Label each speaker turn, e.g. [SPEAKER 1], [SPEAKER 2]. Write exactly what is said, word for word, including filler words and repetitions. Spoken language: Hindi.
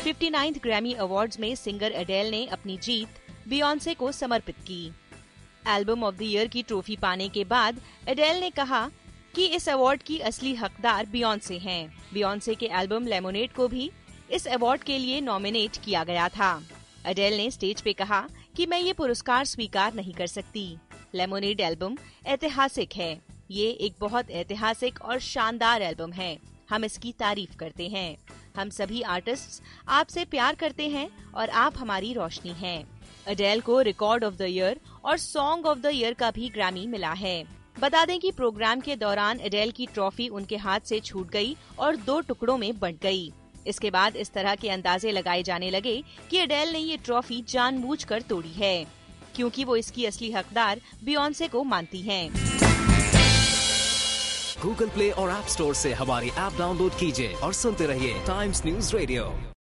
[SPEAKER 1] फिफ्टी नाइन्थ ग्रैमी अवार्ड्स में सिंगर एडेल ने अपनी जीत बियोंसे को समर्पित की। एल्बम ऑफ द ईयर की ट्रॉफी पाने के बाद एडेल ने कहा कि इस अवार्ड की असली हकदार बियोंसे हैं। बियोंसे के एल्बम लेमोनेड को भी इस अवार्ड के लिए नॉमिनेट किया गया था। एडेल ने स्टेज पे कहा कि मैं ये पुरस्कार स्वीकार नहीं कर सकती। लेमोनेड एल्बम ऐतिहासिक है। ये एक बहुत ऐतिहासिक और शानदार एल्बम है। हम इसकी तारीफ करते हैं। हम सभी आर्टिस्ट्स आपसे प्यार करते हैं और आप हमारी रोशनी हैं। एडेल को रिकॉर्ड ऑफ द ईयर और सॉन्ग ऑफ द ईयर का भी ग्रैमी मिला है। बता दें कि प्रोग्राम के दौरान एडेल की ट्रॉफी उनके हाथ से छूट गई और दो टुकड़ों में बंट गई। इसके बाद इस तरह के अंदाजे लगाए जाने लगे कि एडेल ने ये ट्रॉफी जानबूझकर तोड़ी है, क्योंकि वो इसकी असली हकदार बियोंसे को मानती हैं।
[SPEAKER 2] गूगल प्ले और ऐप स्टोर से हमारी ऐप डाउनलोड कीजिए और सुनते रहिए टाइम्स न्यूज रेडियो।